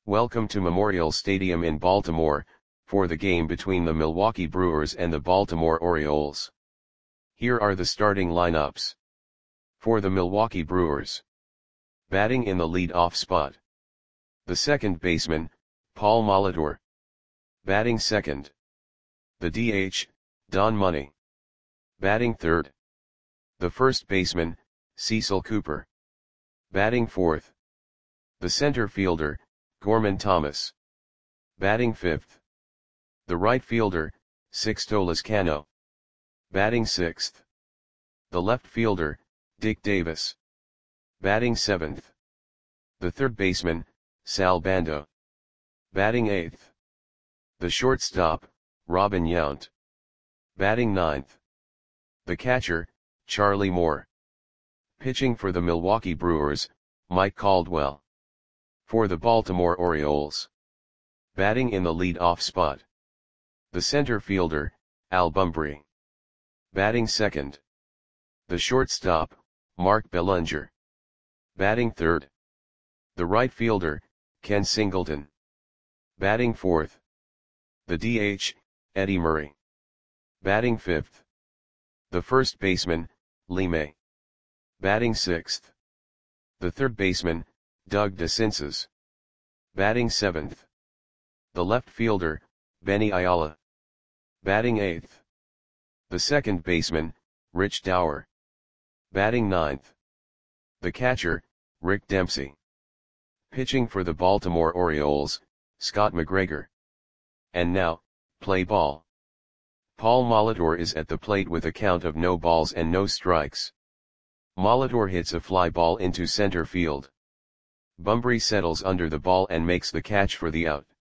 Welcome to Memorial Stadium in Baltimore, for the game between the Milwaukee Brewers and the Baltimore Orioles. Here are the starting lineups. For the Milwaukee Brewers. Batting in the lead-off spot. The second baseman, Paul Molitor. Batting second. The DH, Don Money. Batting third. The first baseman, Cecil Cooper. Batting fourth. The center fielder, Gorman Thomas. Batting fifth. The right fielder, Sixto Lezcano. Batting sixth. The left fielder, Dick Davis. Batting seventh. The third baseman, Sal Bando. Batting eighth. The shortstop, Robin Yount. Batting ninth. The catcher, Charlie Moore. Pitching for the Milwaukee Brewers, Mike Caldwell. For the Baltimore Orioles. Batting in the lead-off spot. The center fielder, Al Bumbry. Batting second. The shortstop, Mark Belanger. Batting third. The right fielder, Ken Singleton. Batting fourth. The DH, Eddie Murray. Batting fifth. The first baseman, Lee May. Batting sixth. The third baseman, Doug DeCinces. Batting seventh. The left fielder, Benny Ayala. Batting eighth. The second baseman, Rich Dower. Batting ninth. The catcher, Rick Dempsey. Pitching for the Baltimore Orioles, Scott McGregor. And now, play ball. Paul Molitor is at the plate with a count of no balls and no strikes. Molitor hits a fly ball into center field. Bumbry settles under the ball and makes the catch for the out.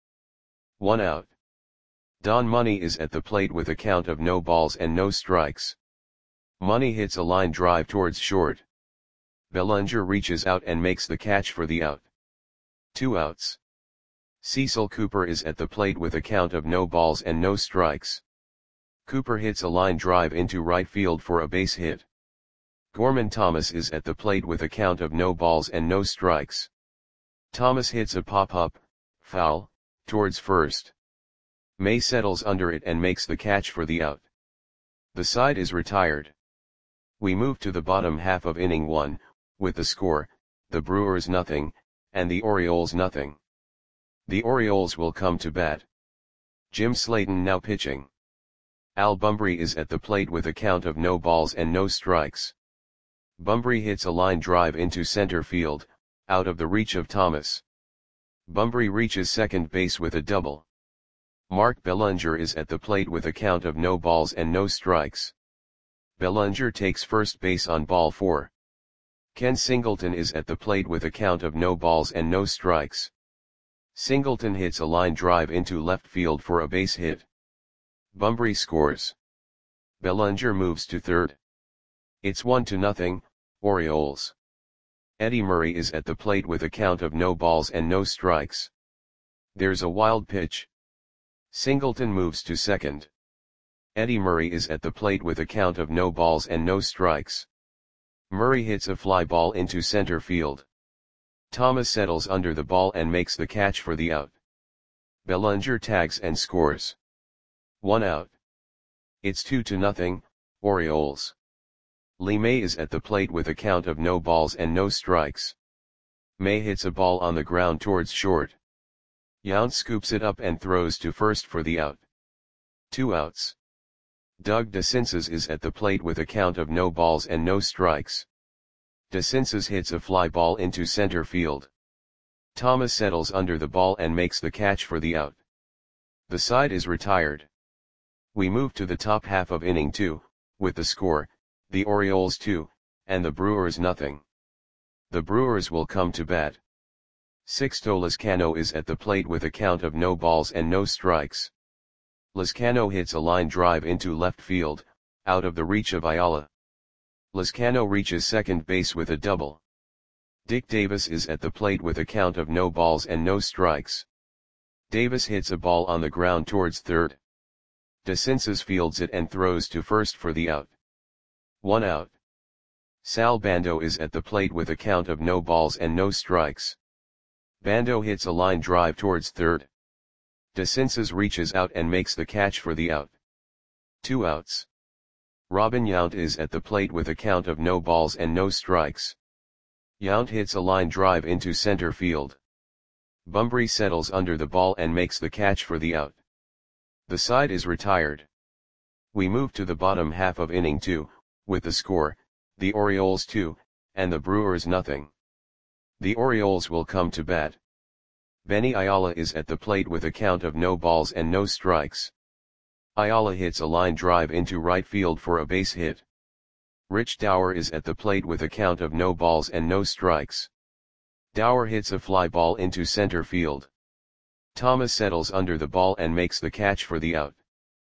1 out. Don Money is at the plate with a count of no balls and no strikes. Money hits a line drive towards short. Belanger reaches out and makes the catch for the out. 2 outs. Cecil Cooper is at the plate with a count of no balls and no strikes. Cooper hits a line drive into right field for a base hit. Gorman Thomas is at the plate with a count of no balls and no strikes. Thomas hits a pop-up, foul, towards first. May settles under it and makes the catch for the out. The side is retired. We move to the bottom half of inning 1, with the score, the Brewers nothing, and the Orioles nothing. The Orioles will come to bat. Jim Slayton now pitching. Al Bumbry is at the plate with a count of no balls and no strikes. Bumbry hits a line drive into center field, out of the reach of Thomas. Bumbry reaches second base with a double. Mark Belanger is at the plate with a count of no balls and no strikes. Belanger takes first base on ball 4. Ken Singleton is at the plate with a count of no balls and no strikes. Singleton hits a line drive into left field for a base hit. Bumbry scores. Belanger moves to third. It's 1-0, Orioles. Eddie Murray is at the plate with a count of no balls and no strikes. There's a wild pitch. Singleton moves to second. Eddie Murray is at the plate with a count of no balls and no strikes. Murray hits a fly ball into center field. Thomas settles under the ball and makes the catch for the out. Belanger tags and scores. 1 out. It's 2-0, Orioles. Lee May is at the plate with a count of no balls and no strikes. May hits a ball on the ground towards short. Yount scoops it up and throws to first for the out. 2 outs. Doug DeCinces is at the plate with a count of no balls and no strikes. DeCinces hits a fly ball into center field. Thomas settles under the ball and makes the catch for the out. The side is retired. We move to the top half of inning 2, with the score, the Orioles 2, and the Brewers nothing. The Brewers will come to bat. Sixto Lezcano is at the plate with a count of no balls and no strikes. Lezcano hits a line drive into left field, out of the reach of Ayala. Lezcano reaches second base with a double. Dick Davis is at the plate with a count of no balls and no strikes. Davis hits a ball on the ground towards third. DeCinces fields it and throws to first for the out. 1 out. Sal Bando is at the plate with a count of no balls and no strikes. Bando hits a line drive towards third. De Cinces reaches out and makes the catch for the out. 2 outs. Robin Yount is at the plate with a count of no balls and no strikes. Yount hits a line drive into center field. Bunbury settles under the ball and makes the catch for the out. The side is retired. We move to the bottom half of inning 2, with the score, the Orioles 2, and the Brewers nothing. The Orioles will come to bat. Benny Ayala is at the plate with a count of no balls and no strikes. Ayala hits a line drive into right field for a base hit. Rich Dower is at the plate with a count of no balls and no strikes. Dower hits a fly ball into center field. Thomas settles under the ball and makes the catch for the out.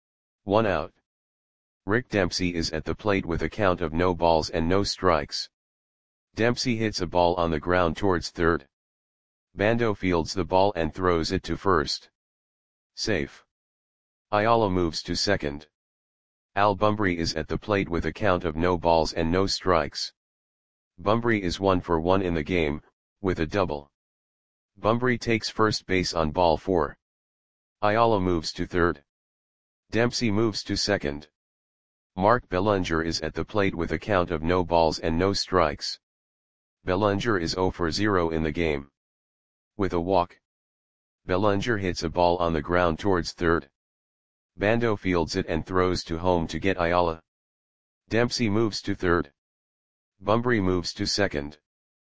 1 out. Rick Dempsey is at the plate with a count of no balls and no strikes. Dempsey hits a ball on the ground towards third. Bando fields the ball and throws it to first. Safe. Ayala moves to second. Al Bunbury is at the plate with a count of no balls and no strikes. Bunbury is 1 for 1 in the game, with a double. Bunbury takes first base on ball 4. Ayala moves to third. Dempsey moves to second. Mark Bellinger is at the plate with a count of no balls and no strikes. Bellinger is 0 for 0 in the game. With a walk. Bellinger hits a ball on the ground towards third. Bando fields it and throws to home to get Ayala. Dempsey moves to third. Bunbury moves to second.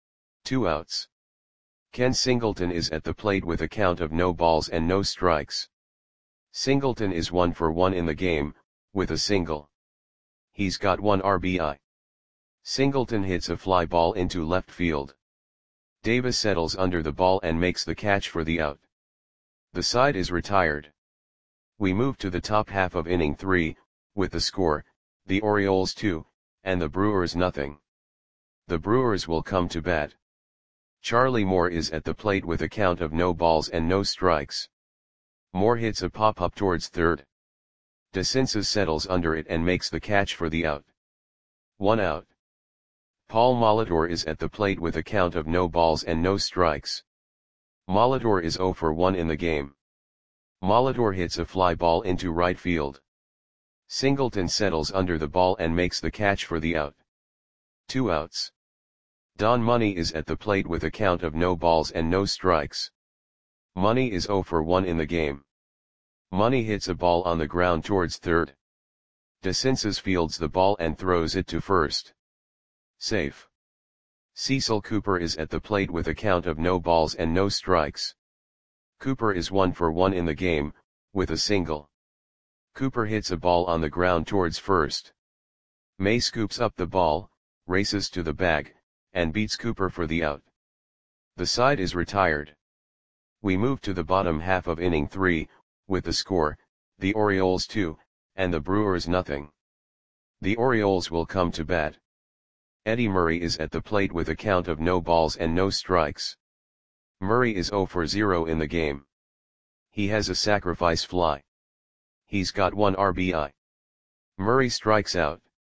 2 outs. Ken Singleton is at the plate with a count of no balls and no strikes. Singleton is 1 for 1 in the game, with a single. He's got 1 RBI. Singleton hits a fly ball into left field. Davis settles under the ball and makes the catch for the out. The side is retired. We move to the top half of inning 3, with the score, the Orioles 2, and the Brewers nothing. The Brewers will come to bat. Charlie Moore is at the plate with a count of no balls and no strikes. Moore hits a pop-up towards third. De Cinces settles under it and makes the catch for the out. 1 out. Paul Molitor is at the plate with a count of no balls and no strikes. Molitor is 0 for 1 in the game. Molitor hits a fly ball into right field. Singleton settles under the ball and makes the catch for the out. 2 outs. Don Money is at the plate with a count of no balls and no strikes. Money is 0 for 1 in the game. Money hits a ball on the ground towards third. De Cinces fields the ball and throws it to first. Safe. Cecil Cooper is at the plate with a count of no balls and no strikes. Cooper is 1 for 1 in the game, with a single. Cooper hits a ball on the ground towards first. May scoops up the ball, races to the bag, and beats Cooper for the out. The side is retired. We move to the bottom half of inning 3, with the score, the Orioles 2, and the Brewers nothing. The Orioles will come to bat. Eddie Murray is at the plate with a count of no balls and no strikes. Murray is 0 for 0 in the game. He has a sacrifice fly. He's got 1 RBI. Murray strikes out.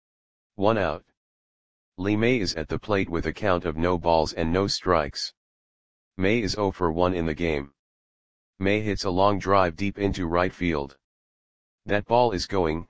1 out. Lee May is at the plate with a count of no balls and no strikes. May is 0 for 1 in the game. May hits a long drive deep into right field. That ball is gone.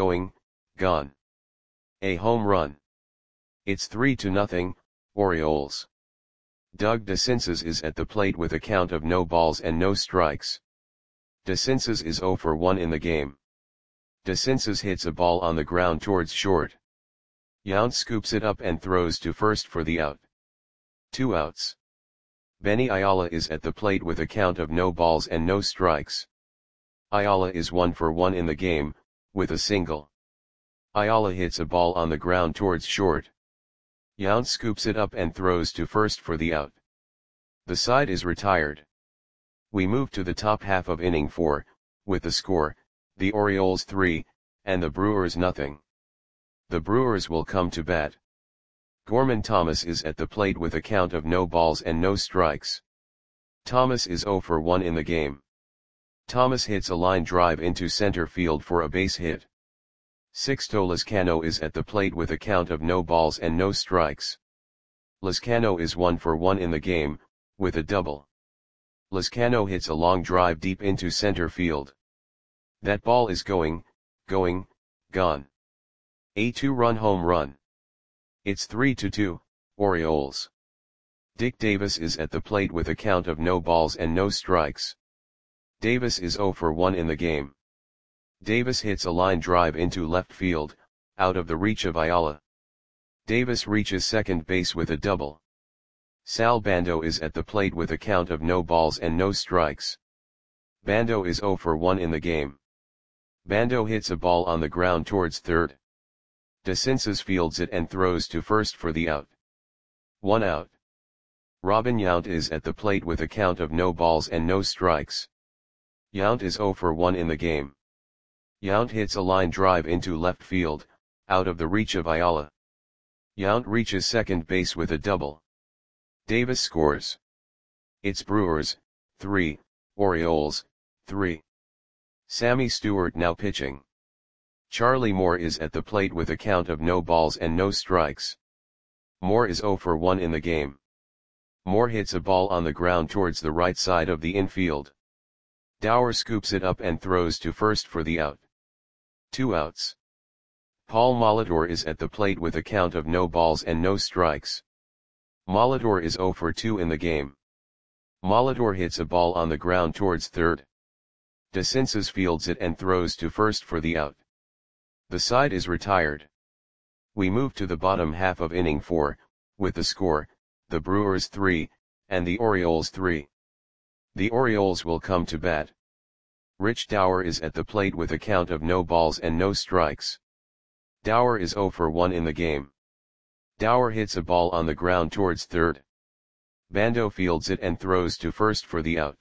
A home run. It's 3-0, Orioles. Doug De Cinces is at the plate with a count of no balls and no strikes. De Cinces is 0 for 1 in the game. De Cinces hits a ball on the ground towards short. Yount scoops it up and throws to first for the out. 2 outs. Benny Ayala is at the plate with a count of no balls and no strikes. Ayala is 1 for 1 in the game, with a single. Ayala hits a ball on the ground towards short. Yount scoops it up and throws to first for the out. The side is retired. We move to the top half of inning 4, with the score, the Orioles 3, and the Brewers nothing. The Brewers will come to bat. Gorman Thomas is at the plate with a count of no balls and no strikes. Thomas is 0 for 1 in the game. Thomas hits a line drive into center field for a base hit. Sixto Lezcano is at the plate with a count of no balls and no strikes. Lezcano is 1 for 1 in the game, with a double. Lezcano hits a long drive deep into center field. That ball is going, gone. A two-run home run. It's 3-2, Orioles. Dick Davis is at the plate with a count of no balls and no strikes. Davis is 0 for 1 in the game. Davis hits a line drive into left field, out of the reach of Ayala. Davis reaches second base with a double. Sal Bando is at the plate with a count of no balls and no strikes. Bando is 0 for 1 in the game. Bando hits a ball on the ground towards third. DeCinces fields it and throws to first for the out. 1 out. Robin Yount is at the plate with a count of no balls and no strikes. Yount is 0 for 1 in the game. Yount hits a line drive into left field, out of the reach of Ayala. Yount reaches second base with a double. Davis scores. It's Brewers, 3, Orioles, 3. Sammy Stewart now pitching. Charlie Moore is at the plate with a count of no balls and no strikes. Moore is 0 for 1 in the game. Moore hits a ball on the ground towards the right side of the infield. Dower scoops it up and throws to first for the out. 2 outs. Paul Molitor is at the plate with a count of no balls and no strikes. Molitor is 0 for 2 in the game. Molitor hits a ball on the ground towards third. DeCinces fields it and throws to first for the out. The side is retired. We move to the bottom half of inning 4, with the score, the Brewers 3, and the Orioles 3. The Orioles will come to bat. Rich Dower is at the plate with a count of no balls and no strikes. Dower is 0 for 1 in the game. Dower hits a ball on the ground towards third. Bando fields it and throws to first for the out.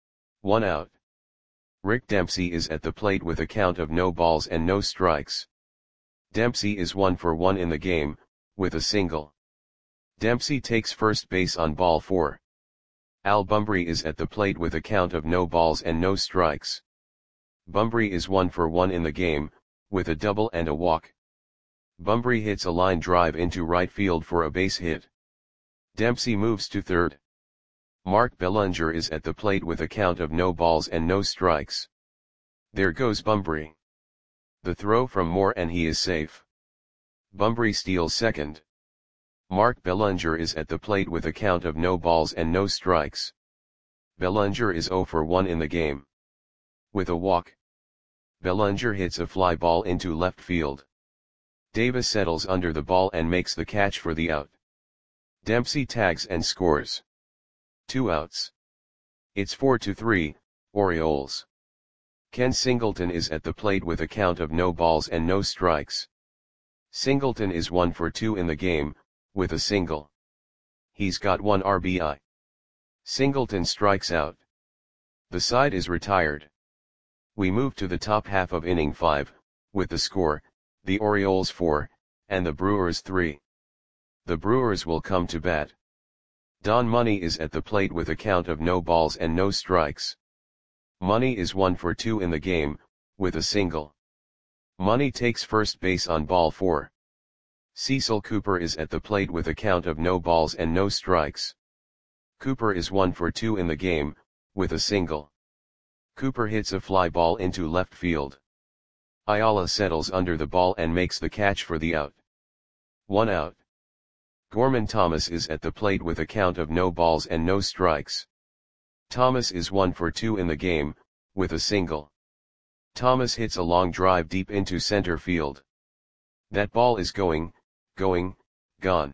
1 out. Rick Dempsey is at the plate with a count of no balls and no strikes. Dempsey is 1 for 1 in the game, with a single. Dempsey takes first base on ball 4. Al Bumbry is at the plate with a count of no balls and no strikes. Bumbry is 1 for 1 in the game, with a double and a walk. Bumbry hits a line drive into right field for a base hit. Dempsey moves to third. Mark Bellinger is at the plate with a count of no balls and no strikes. There goes Bumbry. The throw from Moore and he is safe. Bumbry steals second. Mark Bellinger is at the plate with a count of no balls and no strikes. Bellinger is 0 for 1 in the game. With a walk. Bellinger hits a fly ball into left field. Davis settles under the ball and makes the catch for the out. Dempsey tags and scores. 2 outs. It's 4-3, Orioles. Ken Singleton is at the plate with a count of no balls and no strikes. Singleton is 1 for 2 in the game, with a single. He's got 1 RBI. Singleton strikes out. The side is retired. We move to the top half of inning 5, with the score, the Orioles 4, and the Brewers 3. The Brewers will come to bat. Don Money is at the plate with a count of no balls and no strikes. Money is 1 for 2 in the game, with a single. Money takes first base on ball 4. Cecil Cooper is at the plate with a count of no balls and no strikes. Cooper is 1 for 2 in the game, with a single. Cooper hits a fly ball into left field. Ayala settles under the ball and makes the catch for the out. 1 out. Gorman Thomas is at the plate with a count of no balls and no strikes. Thomas is 1 for 2 in the game, with a single. Thomas hits a long drive deep into center field. That ball is going, gone.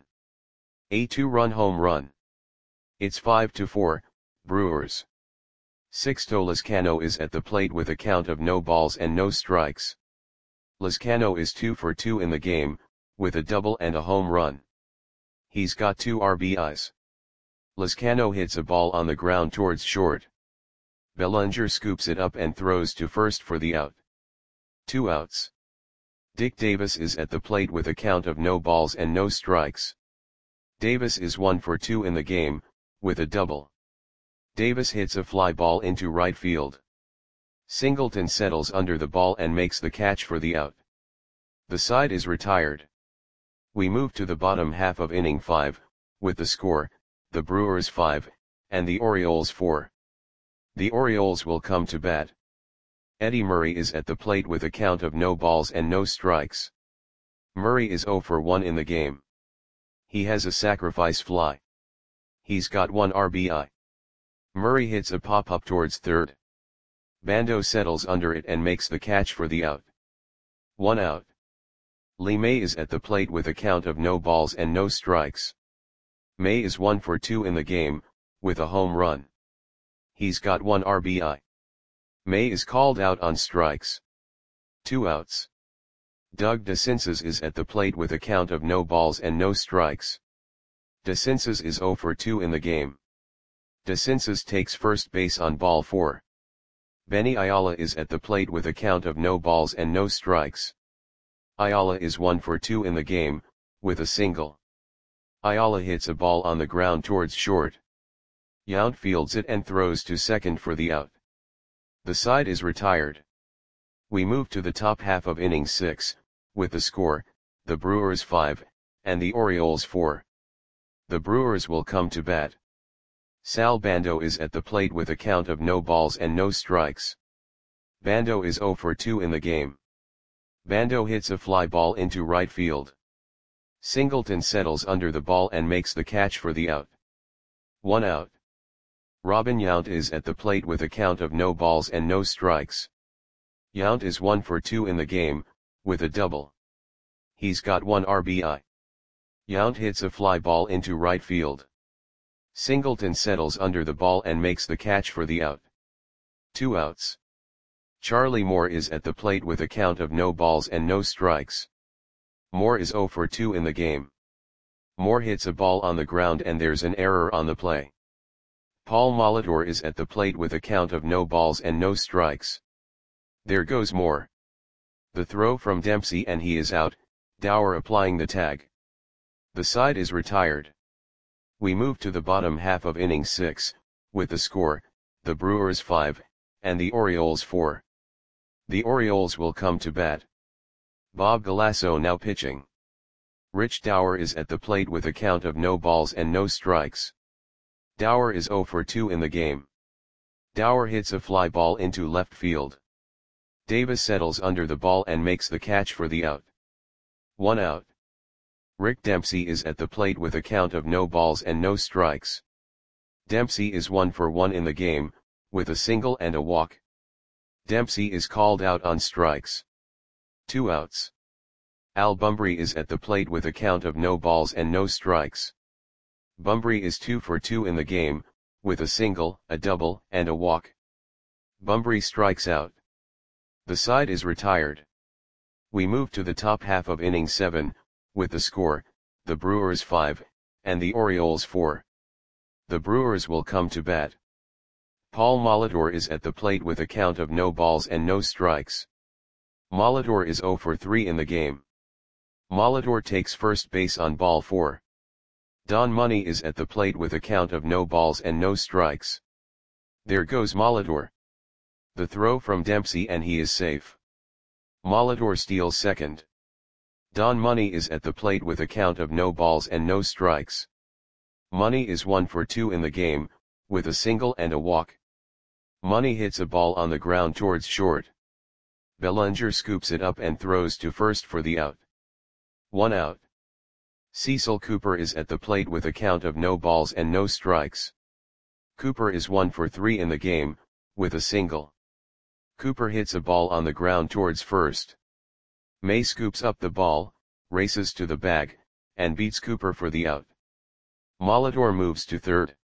A 2-run home run. It's 5-4, Brewers. Sixto Lezcano is at the plate with a count of no balls and no strikes. Lezcano is 2 for 2 in the game, with a double and a home run. He's got 2 RBIs. Lezcano hits a ball on the ground towards short. Bellinger scoops it up and throws to first for the out. 2 outs. Dick Davis is at the plate with a count of no balls and no strikes. Davis is 1 for 2 in the game, with a double. Davis hits a fly ball into right field. Singleton settles under the ball and makes the catch for the out. The side is retired. We move to the bottom half of inning 5, with the score, the Brewers 5, and the Orioles 4. The Orioles will come to bat. Eddie Murray is at the plate with a count of no balls and no strikes. Murray is 0 for 1 in the game. He has a sacrifice fly. He's got 1 RBI. Murray hits a pop-up towards third. Bando settles under it and makes the catch for the out. 1 out. Lee May is at the plate with a count of no balls and no strikes. May is 1 for 2 in the game, with a home run. He's got 1 RBI. May is called out on strikes. 2 outs. Doug DeCinces is at the plate with a count of no balls and no strikes. DeCinces is 0 for 2 in the game. DeCinces takes first base on ball 4. Benny Ayala is at the plate with a count of no balls and no strikes. Ayala is 1 for 2 in the game, with a single. Ayala hits a ball on the ground towards short. Yount fields it and throws to second for the out. The side is retired. We move to the top half of inning 6, with the score, the Brewers 5, and the Orioles 4. The Brewers will come to bat. Sal Bando is at the plate with a count of no balls and no strikes. Bando is 0 for 2 in the game. Bando hits a fly ball into right field. Singleton settles under the ball and makes the catch for the out. 1 out. Robin Yount is at the plate with a count of no balls and no strikes. Yount is 1 for 2 in the game, with a double. He's got 1 RBI. Yount hits a fly ball into right field. Singleton settles under the ball and makes the catch for the out. 2 outs. Charlie Moore is at the plate with a count of no balls and no strikes. Moore is 0 for 2 in the game. Moore hits a ball on the ground and there's an error on the play. Paul Molitor is at the plate with a count of no balls and no strikes. There goes Moore. The throw from Dempsey and he is out, Dower applying the tag. The side is retired. We move to the bottom half of inning 6, with the score, the Brewers 5, and the Orioles 4. The Orioles will come to bat. Bob Galasso now pitching. Rich Dower is at the plate with a count of no balls and no strikes. Dower is 0 for 2 in the game. Dower hits a fly ball into left field. Davis settles under the ball and makes the catch for the out. 1 out. Rick Dempsey is at the plate with a count of no balls and no strikes. Dempsey is 1 for 1 in the game, with a single and a walk. Dempsey is called out on strikes. 2 outs. Al Bumbry is at the plate with a count of no balls and no strikes. Bumbry is 2 for 2 in the game, with a single, a double, and a walk. Bumbry strikes out. The side is retired. We move to the top half of inning 7, with the score, the Brewers 5, and the Orioles 4. The Brewers will come to bat. Paul Molitor is at the plate with a count of no balls and no strikes. Molitor is 0 for 3 in the game. Molitor takes first base on ball 4. Don Money is at the plate with a count of no balls and no strikes. There goes Molitor. The throw from Dempsey and he is safe. Molitor steals second. Don Money is at the plate with a count of no balls and no strikes. Money is 1 for 2 in the game, with a single and a walk. Money hits a ball on the ground towards short. Bellinger scoops it up and throws to first for the out. 1 out. Cecil Cooper is at the plate with a count of no balls and no strikes. Cooper is 1 for 3 in the game, with a single. Cooper hits a ball on the ground towards first. May scoops up the ball, races to the bag, and beats Cooper for the out. Molitor moves to third.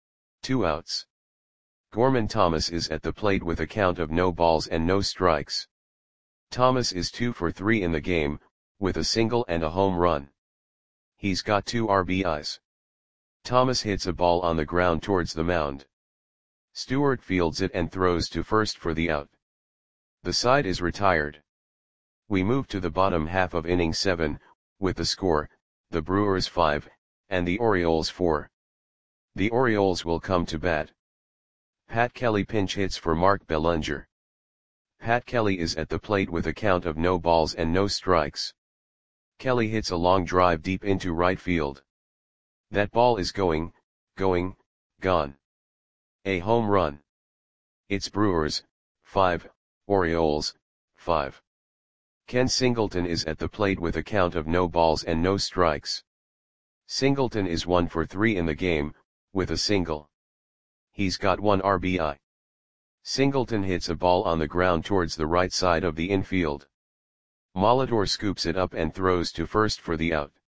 2 outs. Gorman Thomas is at the plate with a count of no balls and no strikes. Thomas is 2 for 3 in the game, with a single and a home run. He's got 2 RBIs. Thomas hits a ball on the ground towards the mound. Stewart fields it and throws to first for the out. The side is retired. We move to the bottom half of inning 7, with the score, the Brewers 5, and the Orioles 4. The Orioles will come to bat. Pat Kelly pinch hits for Mark Bellinger. Pat Kelly is at the plate with a count of no balls and no strikes. Kelly hits a long drive deep into right field. That ball is gone. A home run. It's Brewers, 5, Orioles, 5. Ken Singleton is at the plate with a count of no balls and no strikes. Singleton is 1 for 3 in the game, with a single. He's got 1 RBI. Singleton hits a ball on the ground towards the right side of the infield. Molitor scoops it up and throws to first for the out.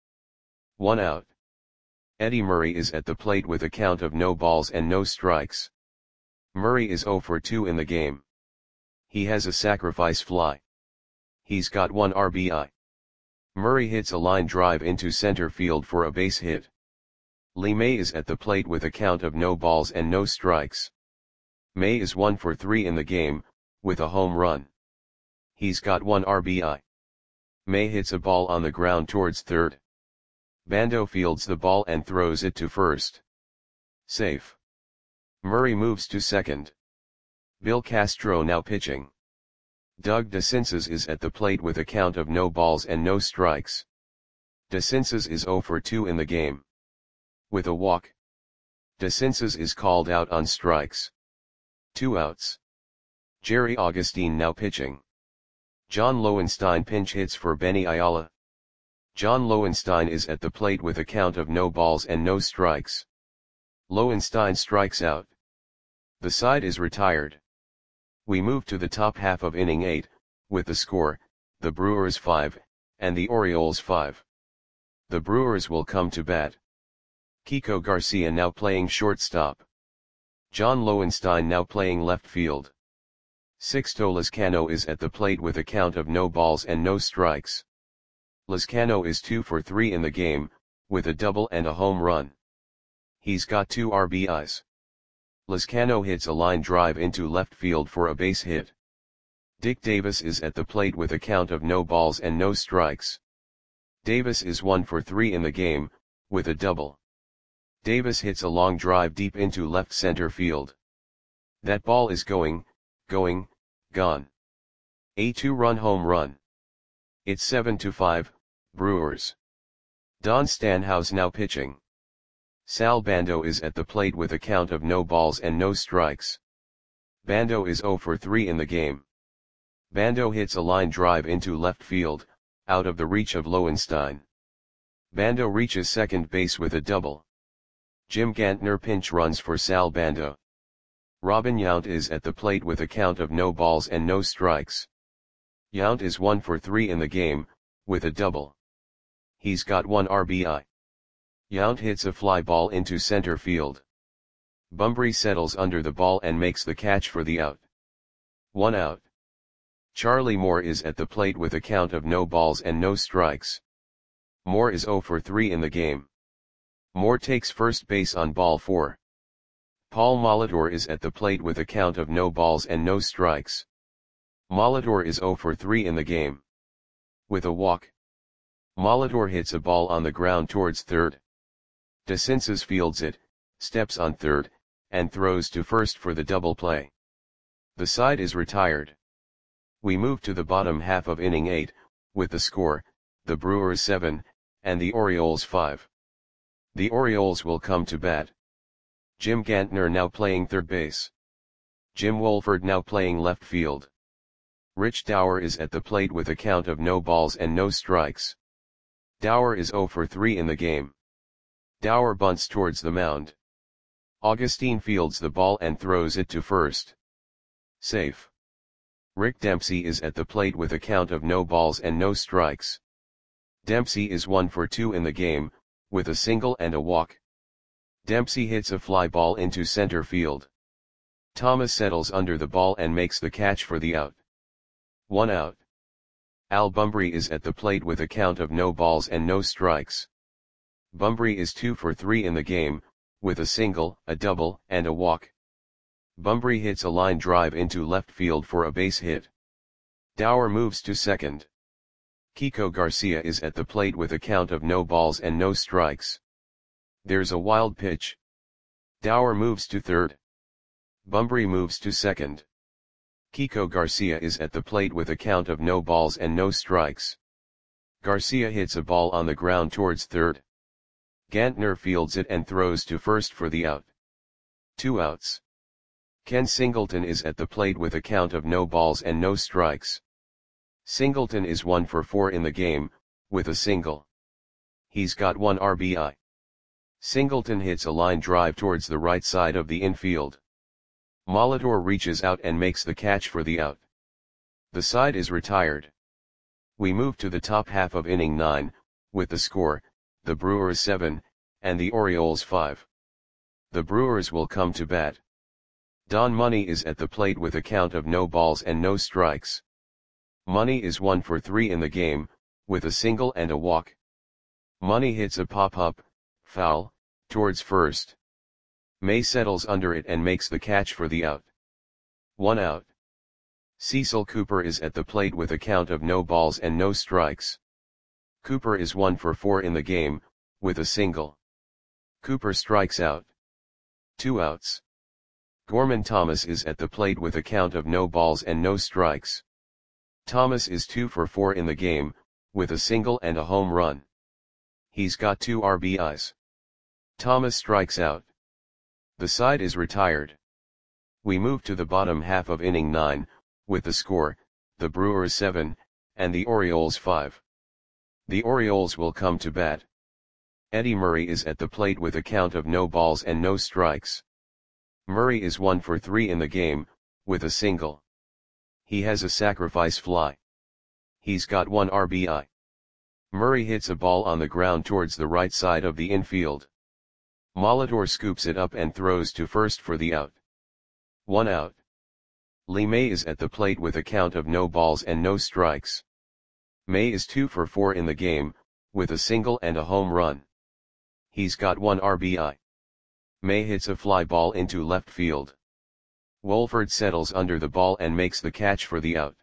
1 out. Eddie Murray is at the plate with a count of no balls and no strikes. Murray is 0 for 2 in the game. He has a sacrifice fly. He's got 1 RBI. Murray hits a line drive into center field for a base hit. Lee May is at the plate with a count of no balls and no strikes. May is 1 for 3 in the game, with a home run. He's got 1 RBI. May hits a ball on the ground towards third. Bando fields the ball and throws it to first. Safe. Murray moves to second. Bill Castro now pitching. Doug DeCinces is at the plate with a count of no balls and no strikes. DeCinces is 0 for 2 in the game. With a walk. DeCinces is called out on strikes. 2 outs. Jerry Augustine now pitching. John Lowenstein pinch hits for Benny Ayala. John Lowenstein is at the plate with a count of no balls and no strikes. Lowenstein strikes out. The side is retired. We move to the top half of inning 8, with the score, the Brewers 5, and the Orioles 5. The Brewers will come to bat. Kiko Garcia now playing shortstop. John Lowenstein now playing left field. Sixto Lizcano is at the plate with a count of no balls and no strikes. Lizcano is 2 for 3 in the game, with a double and a home run. He's got 2 RBIs. Lizcano hits a line drive into left field for a base hit. Dick Davis is at the plate with a count of no balls and no strikes. Davis is 1 for 3 in the game, with a double. Davis hits a long drive deep into left center field. That ball is gone. A 2-run home run. It's 7-5, Brewers. Don Stanhouse now pitching. Sal Bando is at the plate with a count of no balls and no strikes. Bando is 0 for 3 in the game. Bando hits a line drive into left field, out of the reach of Lowenstein. Bando reaches second base with a double. Jim Gantner pinch runs for Sal Bando. Robin Yount is at the plate with a count of no balls and no strikes. Yount is 1 for 3 in the game, with a double. He's got 1 RBI. Yount hits a fly ball into center field. Bumbry settles under the ball and makes the catch for the out. 1 out. Charlie Moore is at the plate with a count of no balls and no strikes. Moore is 0 for 3 in the game. Moore takes first base on ball 4. Paul Molitor is at the plate with a count of no balls and no strikes. Molitor is 0 for 3 in the game. With a walk. Molitor hits a ball on the ground towards third. DeCinces fields it, steps on third, and throws to first for the double play. The side is retired. We move to the bottom half of inning 8, with the score, the Brewers 7, and the Orioles 5. The Orioles will come to bat. Jim Gantner now playing third base. Jim Wolford now playing left field. Rich Dower is at the plate with a count of no balls and no strikes. Dower is 0 for 3 in the game. Dower bunts towards the mound. Augustine fields the ball and throws it to first. Safe. Rick Dempsey is at the plate with a count of no balls and no strikes. Dempsey is 1 for 2 in the game, with a single and a walk. Dempsey hits a fly ball into center field. Thomas settles under the ball and makes the catch for the out. 1 out. Al Bumbry is at the plate with a count of no balls and no strikes. Bumbry is 2 for 3 in the game, with a single, a double, and a walk. Bumbry hits a line drive into left field for a base hit. Dower moves to second. Kiko Garcia is at the plate with a count of no balls and no strikes. There's a wild pitch. Dower moves to third. Bumbry moves to second. Kiko Garcia is at the plate with a count of no balls and no strikes. Garcia hits a ball on the ground towards third. Gantner fields it and throws to first for the out. 2 outs. Ken Singleton is at the plate with a count of no balls and no strikes. Singleton is 1 for 4 in the game, with a single. He's got 1 RBI. Singleton hits a line drive towards the right side of the infield. Molitor reaches out and makes the catch for the out. The side is retired. We move to the top half of inning 9, with the score, the Brewers 7, and the Orioles 5. The Brewers will come to bat. Don Money is at the plate with a count of no balls and no strikes. Money is 1 for 3 in the game, with a single and a walk. Money hits a pop-up, foul, towards first. May settles under it and makes the catch for the out. 1 out. Cecil Cooper is at the plate with a count of no balls and no strikes. Cooper is 1 for 4 in the game, with a single. Cooper strikes out. 2 outs. Gorman Thomas is at the plate with a count of no balls and no strikes. Thomas is 2 for 4 in the game, with a single and a home run. He's got 2 RBIs. Thomas strikes out. The side is retired. We move to the bottom half of inning 9, with the score, the Brewers 7, and the Orioles 5. The Orioles will come to bat. Eddie Murray is at the plate with a count of no balls and no strikes. Murray is 1 for 3 in the game, with a single. He has a sacrifice fly. He's got 1 RBI. Murray hits a ball on the ground towards the right side of the infield. Molitor scoops it up and throws to first for the out. 1 out. Lee May is at the plate with a count of no balls and no strikes. May is 2 for 4 in the game, with a single and a home run. He's got 1 RBI. May hits a fly ball into left field. Wolford settles under the ball and makes the catch for the out.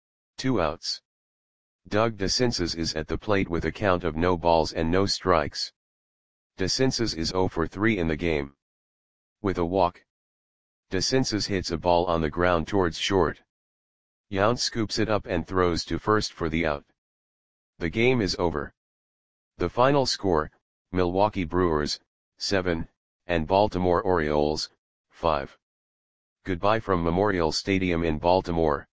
2 outs. Doug DeCinces is at the plate with a count of no balls and no strikes. DeCinces is 0 for 3 in the game. With a walk. DeCinces hits a ball on the ground towards short. Yount scoops it up and throws to first for the out. The game is over. The final score, Milwaukee Brewers, 7, and Baltimore Orioles, 5. Goodbye from Memorial Stadium in Baltimore.